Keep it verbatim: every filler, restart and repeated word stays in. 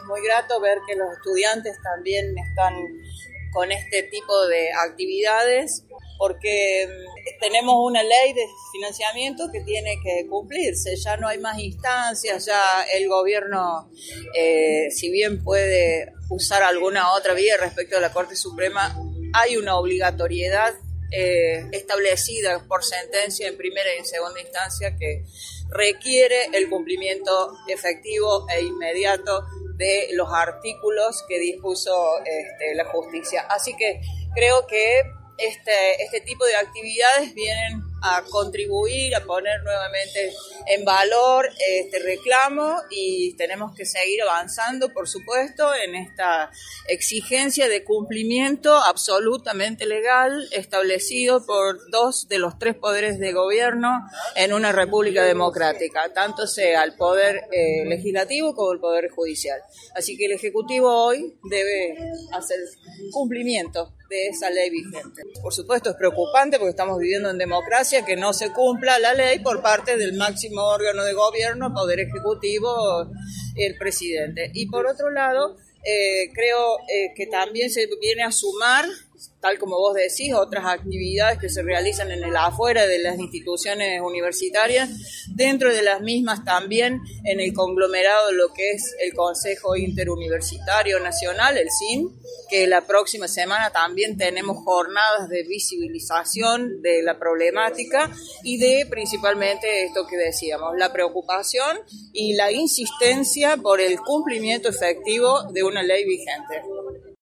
muy grato ver que los estudiantes también están con este tipo de actividades, porque tenemos una ley de financiamiento que tiene que cumplirse, ya no hay más instancias, ya el gobierno, eh, si bien puede usar alguna otra vía respecto a la Corte Suprema, hay una obligatoriedad eh, establecida por sentencia en primera y en segunda instancia que requiere el cumplimiento efectivo e inmediato de los artículos que dispuso este, la justicia. Así que creo que Este, este tipo de actividades vienen a contribuir, a poner nuevamente en valor este reclamo, y tenemos que seguir avanzando, por supuesto, en esta exigencia de cumplimiento absolutamente legal establecido por dos de los tres poderes de gobierno en una república democrática, tanto sea el poder eh, legislativo como el poder judicial. Así que el Ejecutivo hoy debe hacer cumplimiento de esa ley vigente. Por supuesto es preocupante porque estamos viviendo en democracia que no se cumpla la ley por parte del máximo órgano de gobierno, Poder Ejecutivo, el presidente. Y por otro lado, eh, creo eh, que también se viene a sumar, tal como vos decís, otras actividades que se realizan en el afuera de las instituciones universitarias, dentro de las mismas también en el conglomerado de lo que es el Consejo Interuniversitario Nacional, el C I N, que la próxima semana también tenemos jornadas de visibilización de la problemática y de principalmente esto que decíamos, la preocupación y la insistencia por el cumplimiento efectivo de una ley vigente.